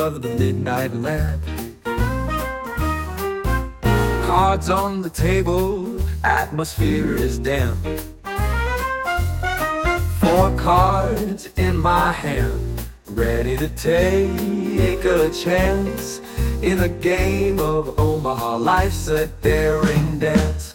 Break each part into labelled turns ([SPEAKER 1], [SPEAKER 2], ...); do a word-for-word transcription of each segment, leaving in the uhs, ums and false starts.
[SPEAKER 1] of the midnight lamp. Cards on the table, atmosphere is damp. Four cards in my hand, ready to take a chance in a game of Omaha. Life's a daring dance.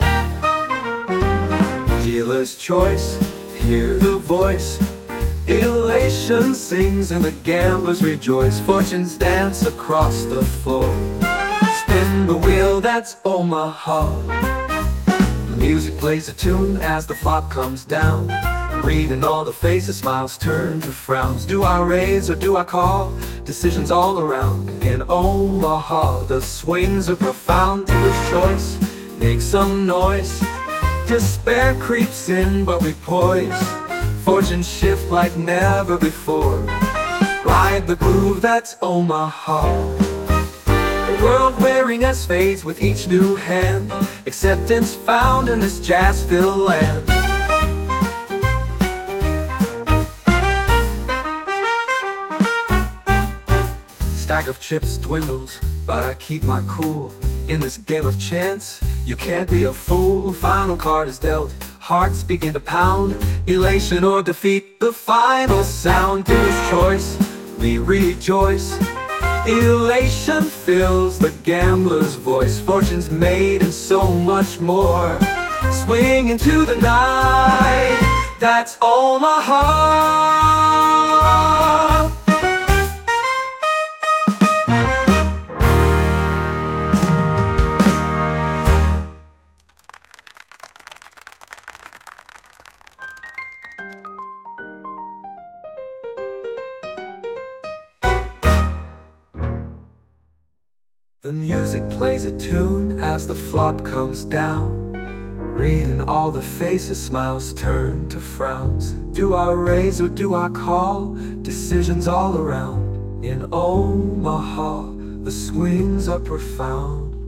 [SPEAKER 1] Dealer's choice, hear the voice. Elation sings and the gamblers rejoice. Fortunes dance across the floor. Spin the wheel, that's Omaha. The music plays a tune as the flop comes down. Reading all the faces, smiles turn to frowns. Do I raise or do I call? Decisions all around. In Omaha, the swings are profound. Dealer's choice, make some noise. Despair creeps in, but we poise. Fortunes shift like never before. Ride the groove, that's Omaha. The world weariness fades with each new hand. Acceptance found in this jazz-filled land. Stack of chips dwindles, but I keep my cool. In this game of chance, you can't be a fool. Final card is dealt, hearts begin to pound. Elation or defeat, the final sound. Dealer's choice, we rejoice. Elation fills the gambler's voice. Fortunes made and so much more. Swing into the night, that's Omaha. The music plays a tune as the flop comes down. Reading all the faces, smiles turn to frowns. Do I raise or do I call? Decisions all around. In Omaha, the swings are profound.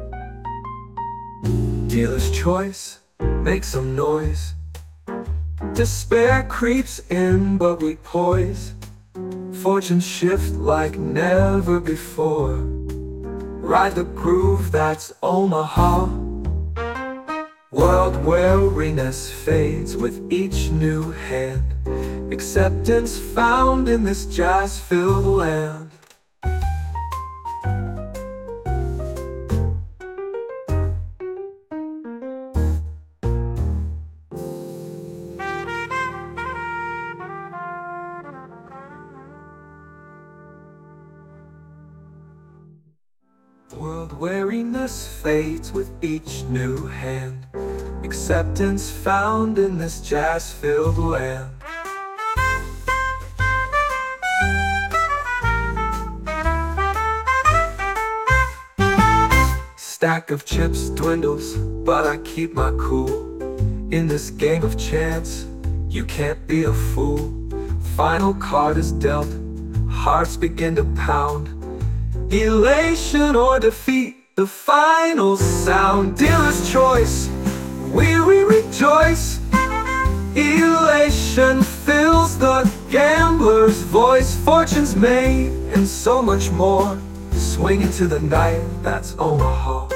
[SPEAKER 1] Dealer's choice, make some noise. Despair creeps in, but we poise. Fortunes shift like never before. Ride the groove, that's Omaha. World weariness fades with each new hand. Acceptance found in this jazz-filled land. World weariness fades with each new hand. Acceptance found in this jazz-filled land. Stack of chips dwindles, but I keep my cool. In this game of chance, you can't be a fool. Final card is dealt, hearts begin to pound. Elation or defeat, the final sound. Dealer's choice, we, we rejoice. Elation fills the gambler's voice. Fortunes made and so much more. Swing into the night, that's Omaha.